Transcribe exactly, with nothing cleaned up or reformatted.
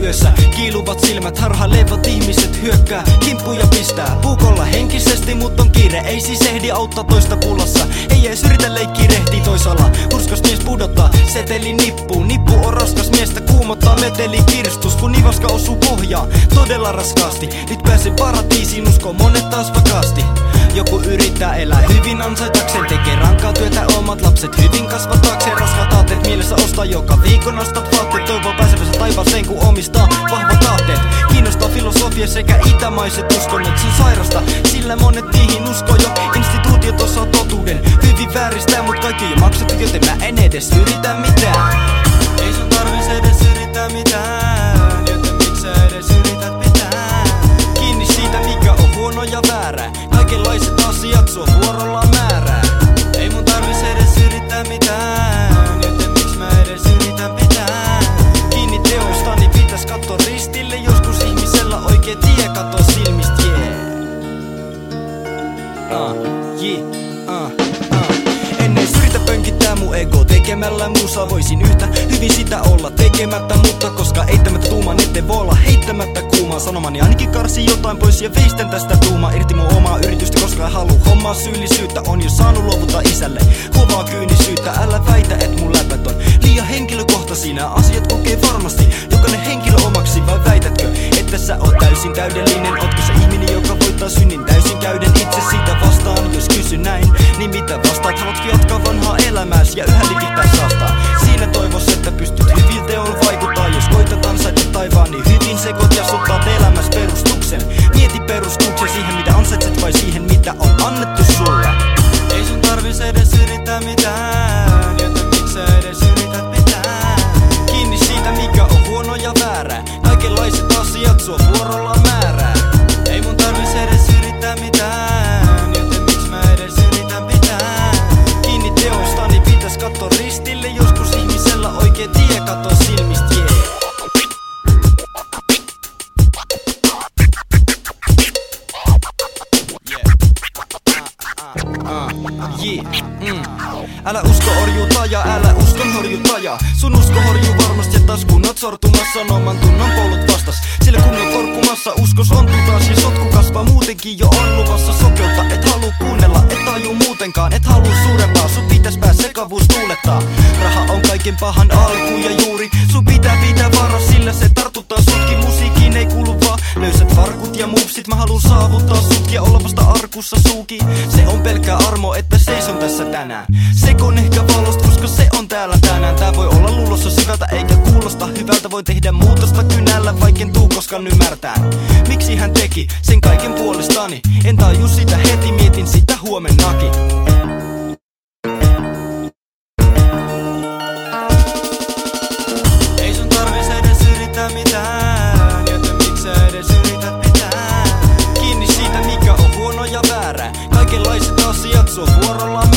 yössä. Kiiluvat silmät, harhailevat ihmiset hyökkää, kimppuja pistää puukolla henkisesti, mut on kiire, ei siis ehdi auttaa toista pulassa. Ei ees yritä leikkiä rehtii toisalla, hurskas mies pudottaa, seteli nippuu. Nippu on raskas miestä, kuumottaa meteli kirstus, kun nivaska osuu pohjaan todella raskaasti. Nyt pääsen paratiisiin, uskoo monet taas vakaasti. Joku yrittää elää hyvin ansaitakseen, tekee rankkaa työtä omat lapset hyvin kasvataakseen. Raskaat aatteet mielessä ostaa joka viikon, ostat vaatteet, toivoo pääsevänsä taivaaseen kun omistaa vahvat aatteet. Kiinnostaa filosofia sekä itämaiset uskonnot, se on sairasta, sillä monet niihin uskoo jo. Instituutiot osaa totuuden hyvin vääristää, mut kaikki jo maksettu, joten mä en edes yritä mitään. Ei sun tarvis edes yrittää mitään, joten miksi sä edes yrität pitää kiinni siitä mikä on huono ja väärä. Kaikenlaiset asiat sua vuorollaan määrää. Ei mun tarvis edes yrittää mitään, joten miksi mä edes yritän pitää kiinni teostani. Pitäis katsoa ristille, joskus ihmisellä oikee tie katoo silmistä, yeah. Uh, yeah, uh, uh. En ees yritä pönkittää mun ego tekemällä musa. Voisin yhtä hyvin sitä olla tekemättä, mutta koska eittämättä tuumaan ette voi olla heittämättä kuumaa. Sanomani ainakin karsi jotain pois ja veistän tästä tuumaa irti mun omaa yritystä, koska en haluu hommaa syyllisyyttä. On jo saanut luovuttaa isälle kovaa kyynisyyttä. Älä väitä et mun läpät on liian henkilökohtaisia, nää asiat kokee varmasti jokainen henkilö omaksi. Vai väitätkö että sä oot täysin täydellinen? Ootko se ihminen joka voittaa synnin täysin käyden itse siitä vastaan? Jos kysyn näin, niin mitä vastaat? Haluatko jatkaa vanhaa elämääs ja yhä likittää saastaa? Siinä toivos että pystyt hyvin teon vaikuttaa. Jos koitat ansaita taivaan, niin hyvin sekoit ja suttaat elämäs perustuksen. Mieti perustuksen siihen mitä ansaitset vai siihen mitä on annettu sulle. Ei sun tarvis edes yrittää mitään, joten miksi sä edes yrität pitää kiinni siitä mikä on huono ja väärä. Kaikenlaiset asiat sua vuorollaan määrää. Ei mun tarvis edes yrittää mitään, joten miksi mä edes yritän pitää kiinni teostani. Pitäis katsoa ristille, joskus ihmisellä oikee tie katoo silmistä, yeah. Yeah. Mm. Älä usko orjuutajaa, älä usko horjuutajaa. Sun usko horjuu varmasti ja taas kun oot sortumassa oman tunnon poulut vastas. Sillä kun oot torkkumassa uskos on taas ja sotku kasvaa muutenkin jo on luvassa sokeutta. Et haluu kuunnella, et tajuu muutenkaan, et haluu suurempaa. Sun pitäis pää sekavuus tuulettaa. Raha on kaiken pahan alku ja juuri. Sun pitää pitää varas sillä se tartuttaa sutkin. Musiikkiin ei kuulu vaan löysät farkut ja movsit. Mä haluun saavuttaa sut ja olla vasta arkussa suuki. Se on pelkkää armo että seison tässä tänään. Sekon ehkä valosta koska se on täällä tänään. Tää voi olla luulossa syvältä eikä kuulosta hyvältä. Voin tehdä muutosta kynällä vaikken tuu koskaan ymmärtää miksi hän teki sen kaiken puolestani. En taju sitä heti, mietin sitä huomennakin. Ei sun tarvis edes yrittää mitään, joten miksi sä edes yrität pitää kiinni siitä mikä on huono ja väärä. Kaikenlaiset asiat sua vuorollaan